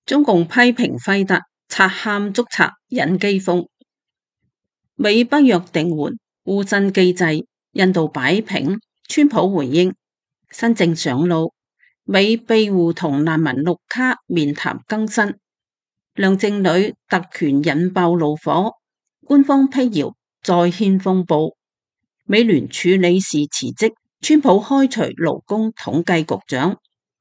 中共批評輝達賊喊捉賊引饑荒，美北約定緩烏新機制，印度擺平，川普回應新政上路，美庇護同難民綠卡面談更新，梁靜茹特權引爆怒火，官方辟謠再掀風暴，美聯儲理事辭職，川普開除勞工統計局長。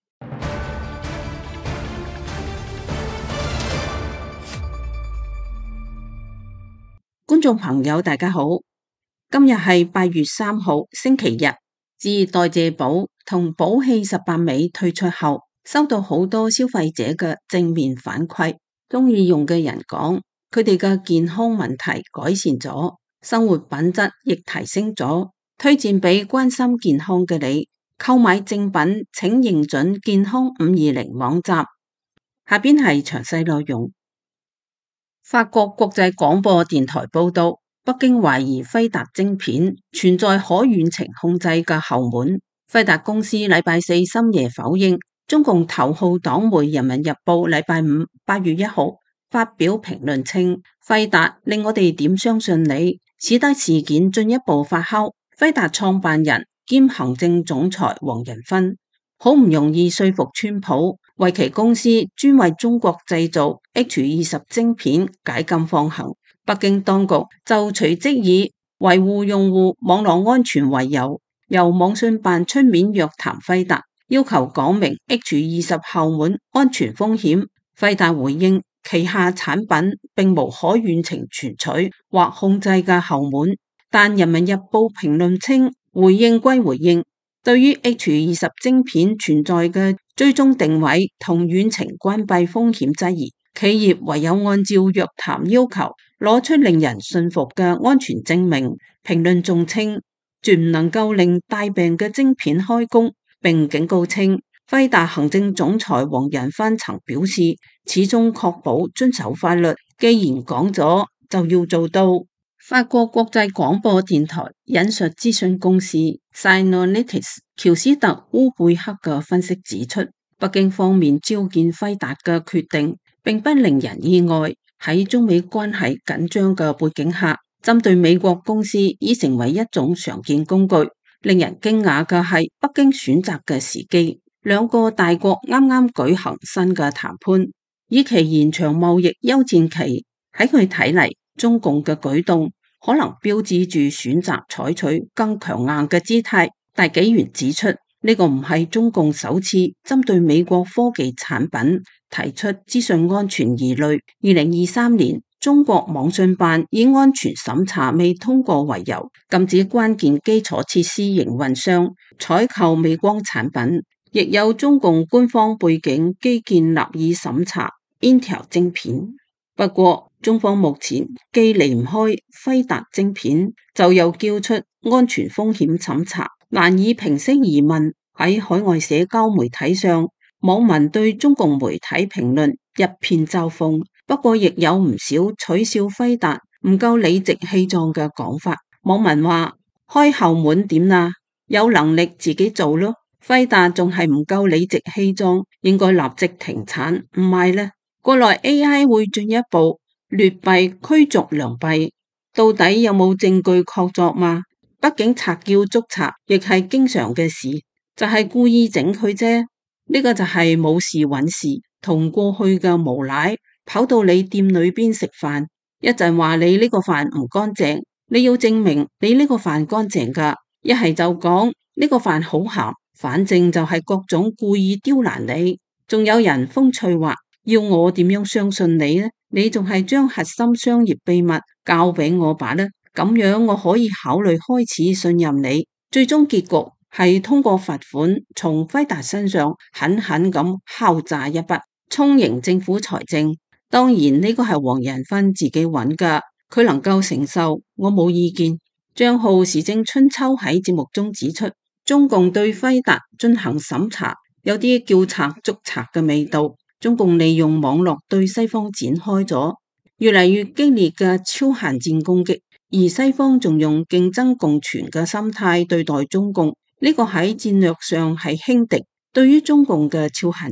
觀眾朋友大家好，今日係8月3號星期日。自代謝寶同寶氣18美推出後，收到好多消費者嘅正面反饋，中意用嘅人講，佢哋嘅健康問題改善咗，生活品質亦提升咗，推薦俾關心健康嘅你。購買正品請認準健康520網站。下邊係詳細內容。法國國際廣播電台報道，北京懷疑輝達晶片存在可遠程控制嘅後門。輝達公司禮拜四深夜否認。中共頭號黨媒《人民日報》禮拜五8月1號發表評論稱，輝達令我哋點相信你，使得事件進一步發酵。輝達創辦人兼行政總裁黃仁勳好唔容易說服川普，為其公司專為中國製造 H20 晶片解禁放行。北京當局就隨即以維護用戶網絡安全為由，由網信辦出面約談輝達，要求講明 H20 後門安全風險。輝達回應旗下產品並無可遠程存取或控制嘅後門，但人民日報評論稱，回應歸回應，對於 H20 晶片存在嘅追蹤定位同遠程關閉風險質疑，企業唯有按照約談要求攞出令人信服嘅安全證明。評論仲稱，絕唔能夠令帶病嘅晶片開工，並警告稱，輝達行政總裁黃仁勳曾表示，始終確保遵守法律，既然講咗就要做到。法國國際廣播電台引述資訊公司 Synolytics 喬斯特烏貝克嘅分析指出，北京方面召見輝達嘅決定並不令人意外。喺中美關係緊張嘅背景下，針對美國公司已成為一種常見工具。令人驚訝嘅係北京選擇嘅時機，兩個大國啱啱舉行新嘅談判，以期延長貿易休戰期。喺佢睇嚟，中共嘅舉動可能標誌住選擇採取更強硬嘅姿態。大紀元指出，呢個唔係中共首次針對美國科技產品提出資訊安全疑慮。2023年，中國網信辦以安全審查未通過為由，禁止關鍵基礎設施營運商採購美光產品，亦有中共官方背景基建立意審查 Intel 晶片。不過，中方目前既離唔開輝達晶片，就又叫出安全風險審查，難以平息疑問。喺海外社交媒體上，網民對中共媒體評論一片嘲諷，不過亦有唔少取笑輝達唔夠理直氣壯嘅講法。網民話：開後門點啊？有能力自己做咯。輝達仲係唔夠理直氣壯，應該立即停產，唔係呢？國內 AI 會進一步劣幣驅逐良幣，到底有冇證據確鑿嗎？畢竟賊叫捉賊亦係經常嘅事，就係故意整佢啫。呢個就係冇事揾事，同過去嘅無賴跑到你店裏邊食飯，一陣話你呢個飯唔乾淨，你要證明你呢個飯乾淨噶，一係就講呢個飯好鹹，反正就係各種故意刁難你。仲有人風趣話，要我點樣相信你呢？你仲係將核心商業秘密交俾我吧呢？咁樣我可以考慮開始信任你。最終結局係通過罰款從輝達身上狠狠咁敲詐一筆，充盈政府財政。當然呢個係黃仁勳自己揾噶，佢能夠承受，我冇意見。賬號時政春秋喺節目中指出，中共對輝達進行審查，有啲叫賊捉賊嘅味道。中共利用網絡對西方展開咗越嚟越激烈嘅超限戰攻擊，而西方仲用競爭共存嘅心態對待中共，呢個喺戰略上係輕敵。對於中共嘅超限戰，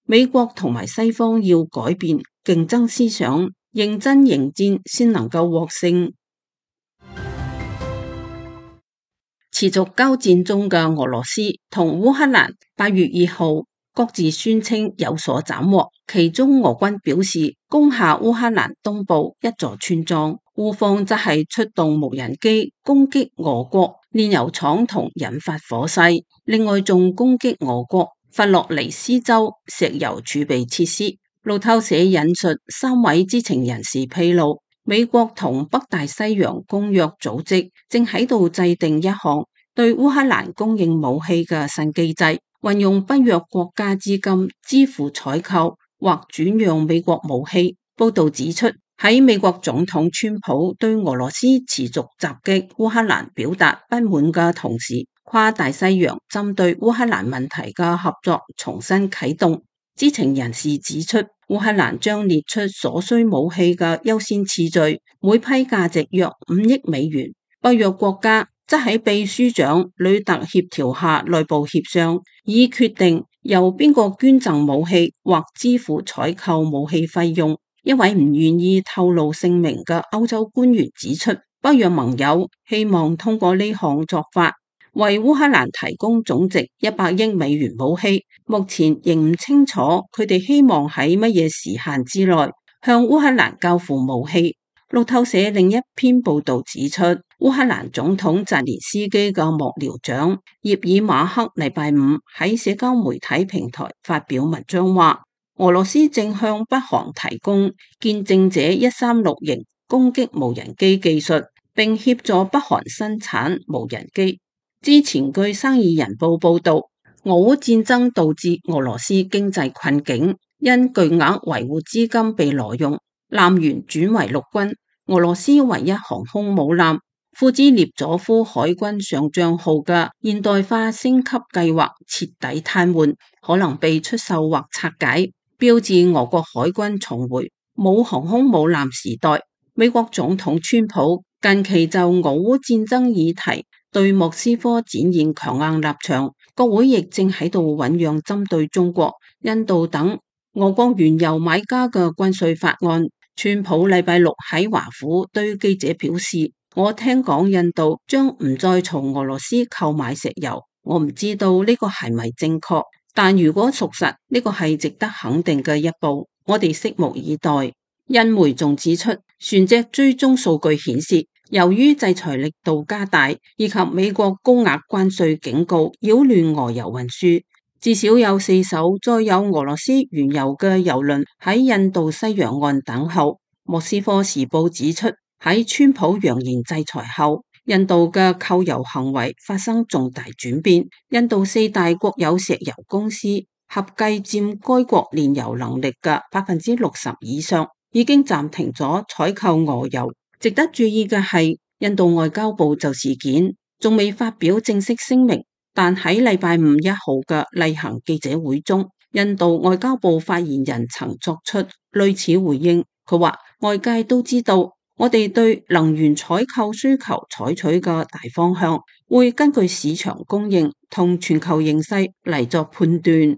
美國同埋西方要改變競爭思想，認真迎戰先能夠獲勝。持續交戰中嘅俄羅斯同烏克蘭8月2號各自宣稱有所斬獲，其中俄軍表示攻下烏克蘭東部一座村莊，烏方則係出動無人機攻擊俄國煉油廠同引發火勢，另外仲攻擊俄國弗洛尼斯州石油儲備設施。路透社引述3位知情人士披露，美國同北大西洋公約組織正喺度制定一項對烏克蘭供應武器嘅新機制，運用北約國家資金支付採購或轉讓美國武器。報道指出，喺美國總統川普對俄羅斯持續襲擊烏克蘭表達不滿嘅同時，跨大西洋針對烏克蘭問題嘅合作重新啟動。知情人士指出，烏克蘭將列出所需武器嘅優先次序，每批價值約$5億。北約國家則喺秘書長呂特協調下內部協商，以決定由邊個捐贈武器或支付採購武器費用。一位唔願意透露姓名嘅歐洲官員指出，北約盟友希望通過呢項做法，為烏克蘭提供總值$100億武器，目前仍唔清楚佢哋希望喺乜嘢時限之內向烏克蘭交付武器。路透社另一篇報道指出，烏克蘭總統澤連斯基嘅幕僚長葉爾馬克禮拜五喺社交媒體平台發表文章話，俄羅斯正向北韓提供見證者136型攻擊無人機技術，並協助北韓生產無人機。之前據《生意人報》報道，俄烏戰爭導致俄羅斯經濟困境，因巨額維護資金被挪用，艦員轉為陸軍。俄羅斯唯一航空母艦庫茲涅佐夫海軍上將號嘅現代化升級計劃徹底癱瘓，可能被出售或拆解，標誌俄國海軍重回冇航空母艦時代。美國總統川普近期就俄烏戰爭議題對莫斯科展現強硬立場，國會亦正喺度醞釀針對中國、印度等俄國原油買家嘅關稅法案。川普禮拜六喺華府對記者表示，我聽講印度將唔再從俄羅斯購買石油，我唔知道呢個係咪正確，但如果屬實，呢個係值得肯定嘅一步，我哋拭目以待。印媒仲指出，船隻追蹤數據顯示，由於制裁力度加大，以及美國高額關稅警告擾亂俄油運輸，至少有4艘載有俄羅斯原油嘅油輪喺印度西洋岸等候。莫斯科時報指出，喺川普揚言制裁後，印度嘅購油行為發生重大轉變。印度4大國有石油公司合計佔該國煉油能力嘅60%以上，已經暫停咗採購俄油。值得注意嘅係，印度外交部就事件仲未發表正式聲明。但喺禮拜5嘅例行記者會中，印度外交部發言人曾作出類似回應。佢話，外界都知道，我哋對能源採購需求採取嘅大方向，會根據市場供應同全球形勢嚟作判斷。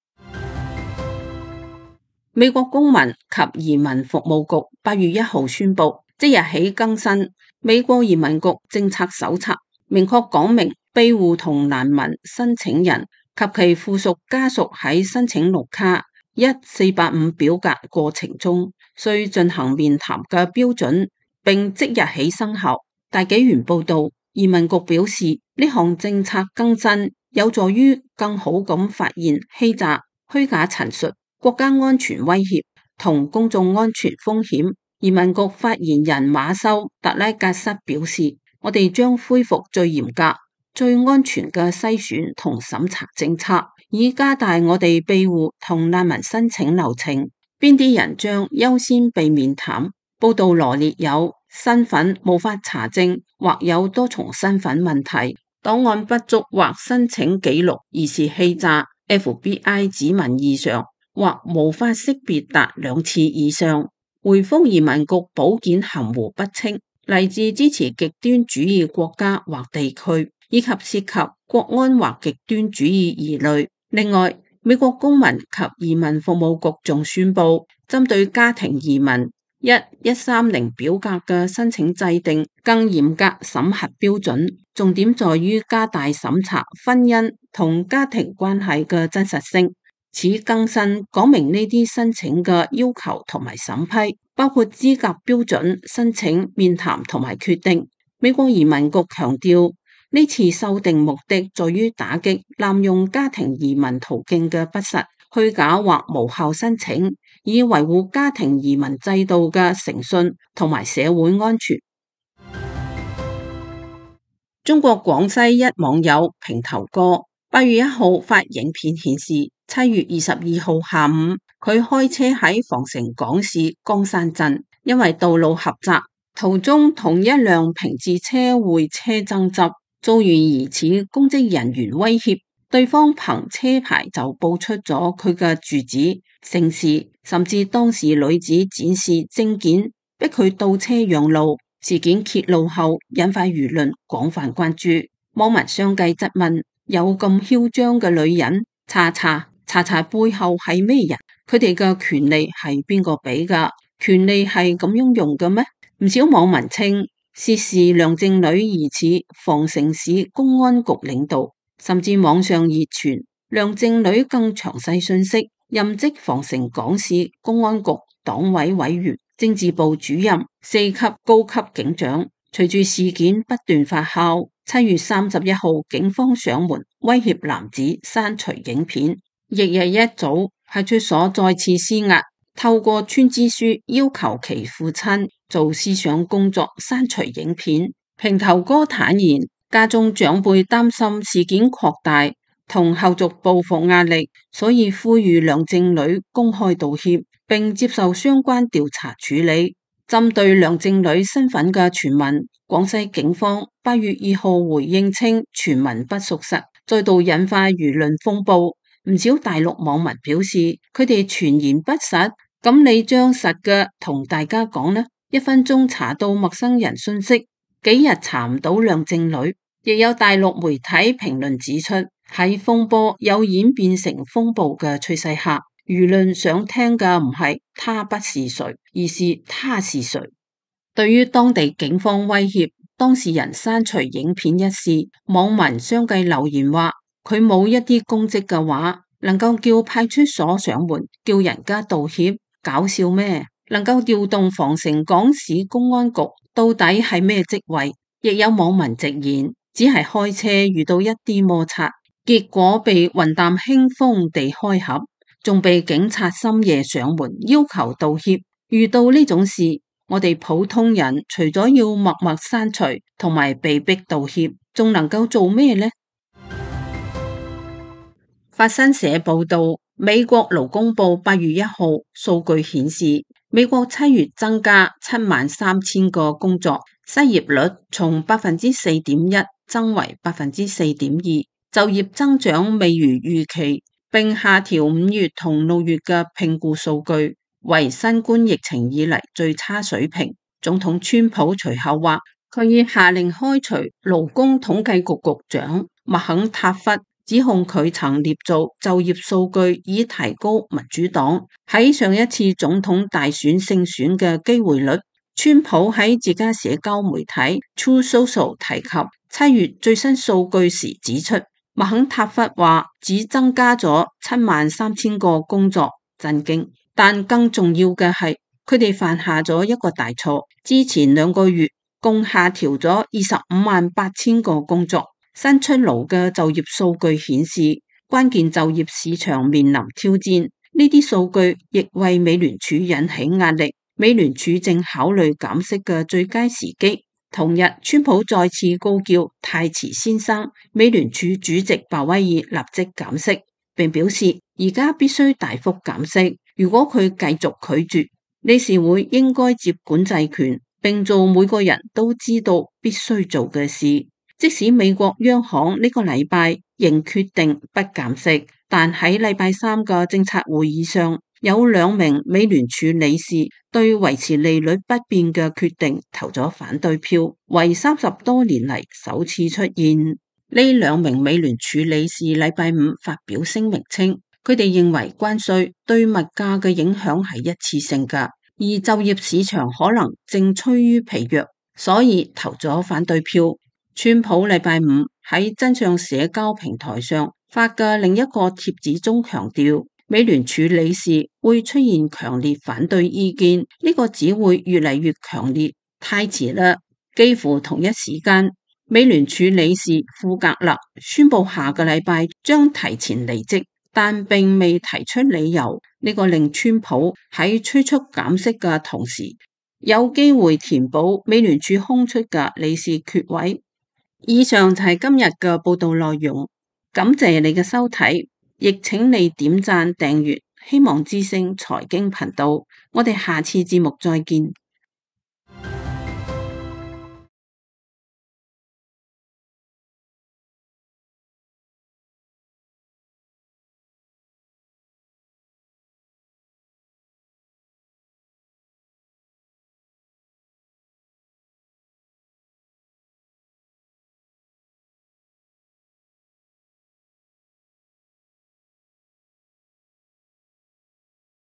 美國公民及移民服務局8月1號宣布，即日起更新美國移民局政策手冊，明確講明，庇護同難民申請人及其附屬家屬喺申請綠卡1485表格過程中，需進行面談嘅標準，並即日起生效。大紀元報道，移民局表示，呢項政策更新有助於更好咁發現欺詐、虛假陳述、國家安全威脅同公眾安全風險。移民局發言人馬修特拉格什表示，我哋將恢復最嚴格、最安全嘅篩選同審查政策，以加大我哋庇護同難民申請流程。邊啲人將優先被面談？報道羅列有身份無法查證或有多重身份問題、檔案不足或申請記錄疑似欺詐、FBI 指紋異常或無法識別達2次以上。回覆移民局保件含糊不清，嚟自支持極端主義國家或地區，以及涉及國安或極端主義疑慮。另外， 美國公民及移民服務局仲宣布，針對家庭移民1130表格嘅申請制定更嚴格審核標準，重點在於加大審查婚姻同家庭關係嘅真實性。此更新講明呢啲申請嘅要求同埋審批，包括資格標準、申請、面談同埋決定。美國移民局強調，呢次修訂目的在於打擊濫用家庭移民途徑嘅不實、虛假或無效申請，以維護家庭移民制度嘅誠信同埋社會安全。中國廣西一網友平頭哥8月1號發影片顯示，7月22號下午，佢開車喺防城港市江山鎮，因為道路狹窄，途中同一輛平治車會車爭執，遭遇疑似公職人員威脅，對方憑車牌就報出咗佢嘅住址、姓氏，甚至當事女子展示證件，逼佢倒車讓路。事件揭露後，引發輿論廣泛關注，網民相繼質問：有咁囂張嘅女人，查查背後係咩人？佢哋嘅權利係邊個俾㗎？權利係咁樣用嘅咩？唔少網民稱，涉事梁正女疑似防城市公安局領導，甚至網上熱傳梁正女更詳細信息，任職防城港市公安局黨委委員、政治部主任、4級高級警長。隨住事件不斷發酵，7月31號警方上門威脅男子刪除影片。翌日一早，派出所再次施壓，透過穿知書要求其父親做思想工作，刪除影片。平頭哥坦言，家中長輩擔心事件擴大同後續報復壓力，所以呼籲梁正女公開道歉，並接受相關調查處理。針對梁正女身份嘅傳聞，廣西警方8月2號回應稱傳聞不屬實，再度引發輿論風暴。唔少大陸網民表示，佢哋傳言不實，咁你將實嘅同大家講呢？1分鐘查到陌生人信息，幾日查唔到梁正女。亦有大陸媒體評論指出，喺風波有演變成風暴嘅趨勢下，輿論想聽嘅唔係他不是誰，而是他是誰。對於當地警方威脅當事人刪除影片一事，網民相繼留言話，佢冇一啲公職嘅話，能夠叫派出所上門叫人家道歉，搞笑咩？能夠調動防城港市公安局，到底係咩職位？亦有網民直言，只係開車遇到一啲摩擦，結果被雲淡輕風地開合，仲被警察深夜上門要求道歉。遇到呢種事，我哋普通人除咗要默默刪除同埋被逼道歉，仲能夠做咩呢？法新社報道，美國勞工部8月1號數據顯示，美國7月增加73000個工作，失業率從4.1%增為4.2%，就業增長未如預期，並下調5月同6月嘅聘僱數據，為新冠疫情以嚟最差水平。總統川普隨後話，佢已下令開除勞工統計局局長麥肯塔弗，指控佢曾捏造就業數據以提高民主黨喺上一次總統大選勝選嘅機會率。川普喺自家社交媒體 Truth Social 提及7月最新數據時指出，麥肯塔弗話只增加咗73000個工作，震驚。但更重要嘅係，佢哋犯下咗一個大錯，之前2個月共下調咗258000個工作。新出爐嘅就業數據顯示，關鍵就業市場面臨挑戰。呢啲數據亦為美聯儲引起壓力。美聯儲正考慮減息嘅最佳時機。同日，川普再次高叫太遲先生，美聯儲主席鮑威爾立即減息，並表示而家必須大幅減息。如果佢繼續拒絕，理事會應該接管制權，並做每個人都知道必須做嘅事。即使美國央行呢個禮拜仍決定不減息，但喺禮拜3嘅政策會議上，有2名美聯儲理事對維持利率不變嘅決定投咗反對票，為30多年嚟首次出現。呢2名美聯儲理事禮拜5發表聲明稱， 佢哋認為關稅對物價嘅影響係一次性㗎，而就業市場可能正趨於疲弱，所以投咗反對票。川普禮拜五喺真相社交平台上發嘅另一個貼紙中強調，美聯儲理事會出現強烈反對意見，呢個只會越嚟越強烈，太遲啦。幾乎同一時間，美聯儲理事庫格勒宣布下個禮拜將提前離職，但並未提出理由。呢個令川普喺催促減息嘅同時，有機會填補美聯儲空出嘅理事缺位。以上就係今日嘅報道內容，感謝你嘅收睇，亦請你點讚訂閱希望之聲財經頻道。我哋下次節目再見。